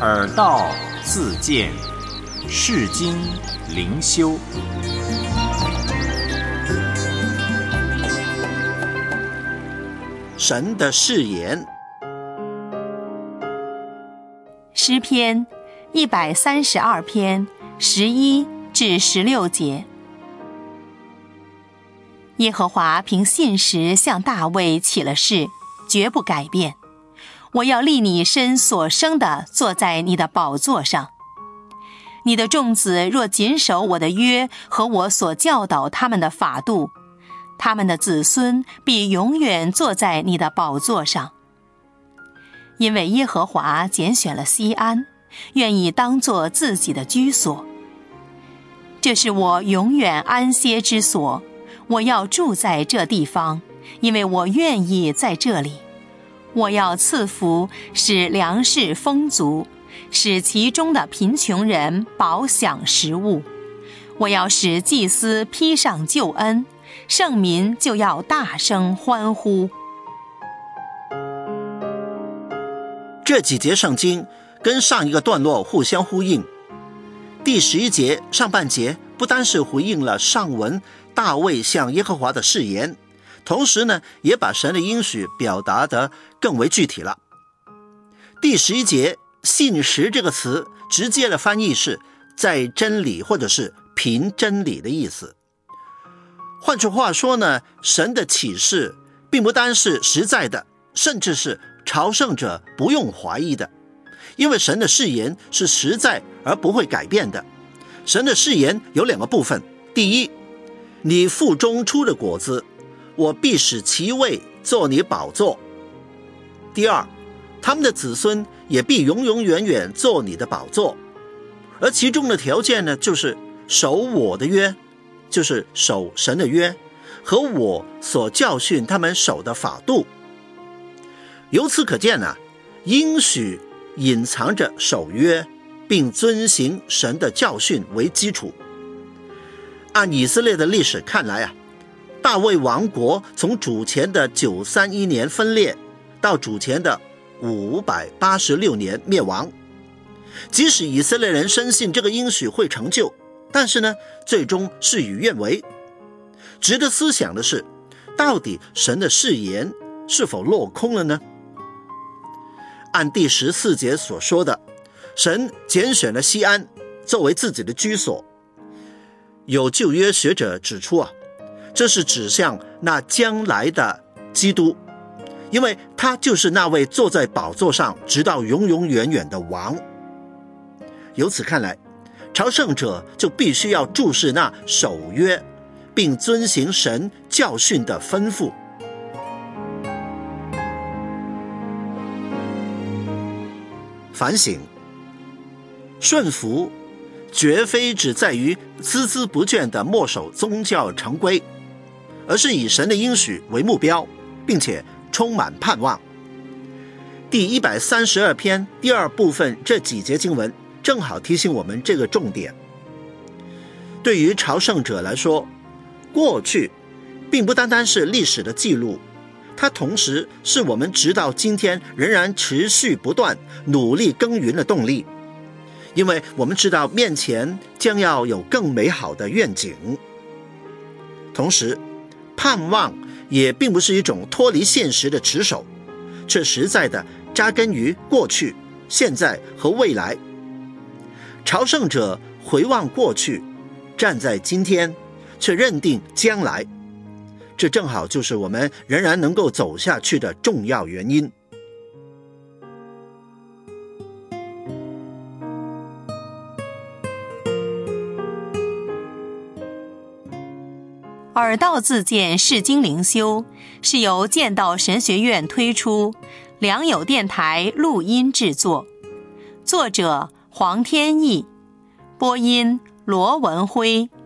耳道自见，世经灵修。 神的誓言。 诗篇132篇11至16节。耶和华凭信实向大卫起了誓，绝不改变。我要立你身所生的坐在你的宝座上。你的众子若谨守我的约和我所教导他们的法度，他们的子孙必永远坐在你的宝座上。因为耶和华拣选了西安，愿意当作自己的居所。这是我永远安歇之所，我要住在这地方，因为我愿意在这里。我要赐福，使粮食丰足，使其中的贫穷人饱享食物。我要使祭司披上救恩，圣民就要大声欢呼。 这几节圣经跟上一个段落互相呼应。第11节上半节不单是回应了上文大卫向耶和华的誓言，同时呢，也把神的应许表达得更为具体了。第11节信实这个词直接的翻译是在真理或者是凭真理的意思。换句话说呢，神的启示并不单是实在的，甚至是朝圣者不用怀疑的，因为神的誓言是实在而不会改变的。神的誓言有两个部分，第一，你腹中出的果子，我必使其位做你宝座。第二，他们的子孙也必永永远远做你的宝座。而其中的条件呢，就是守我的约，就是守神的约，和我所教训他们守的法度。由此可见呢，应许隐藏着守约并遵行神的教训为基础。按以色列的历史看来啊，大卫王国从主前的931年分裂到主前的586年灭亡。即使以色列人深信这个应许会成就，但是呢，最终事与愿违。值得思想的是，到底神的誓言是否落空了呢？按第14节所说的，神拣选了西安作为自己的居所。有旧约学者指出啊，这是指向那将来的基督，因为他就是那位坐在宝座上直到永永远远的王。由此看来，朝圣者就必须要注视那守约并遵行神教训的吩咐。反省，顺服绝非只在于孜孜不倦地默守宗教常规，而是以神的应许为目标，并且充满盼望。第132篇第二部分这几节经文正好提醒我们这个重点。对于朝圣者来说，过去并不单单是历史的记录，它同时是我们直到今天仍然持续不断努力耕耘的动力，因为我们知道面前将要有更美好的愿景。同时，盼望也并不是一种脱离现实的持守，却实在的扎根于过去、现在和未来。朝圣者回望过去，站在今天，却认定将来。这正好就是我们仍然能够走下去的重要原因。 耳道自荐世经灵修是由剑道神学院推出，良友电台录音制作，作者黄天意，播音罗文辉。